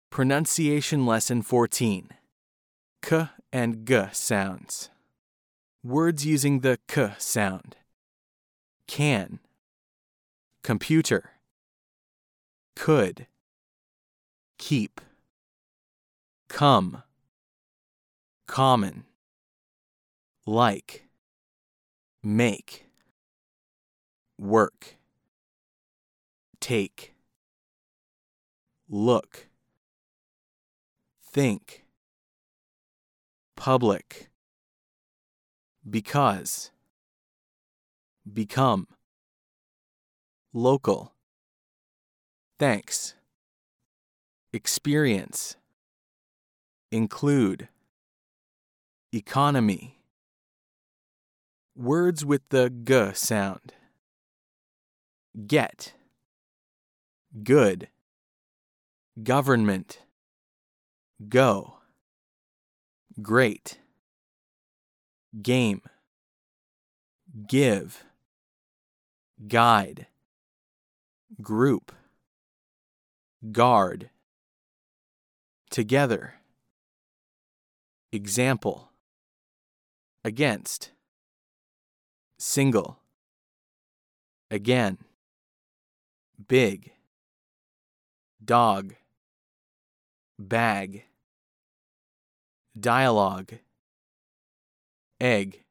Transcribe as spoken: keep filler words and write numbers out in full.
Pronunciation Lesson fourteen. K and G sounds. Words using the K sound. Can. Computer. Could. Keep. Come. Common. Like. Make. Work. Take. Look. Think. Public. Because. Become. Local. Thanks. Experience. Include. Economy. Words with the G sound. Get. Good. Government. Go. Great. Game. Give. Guide. Group. Guard. Together. Example. Against. Single. Again. Big. Dog. Bag. Dialogue. Egg.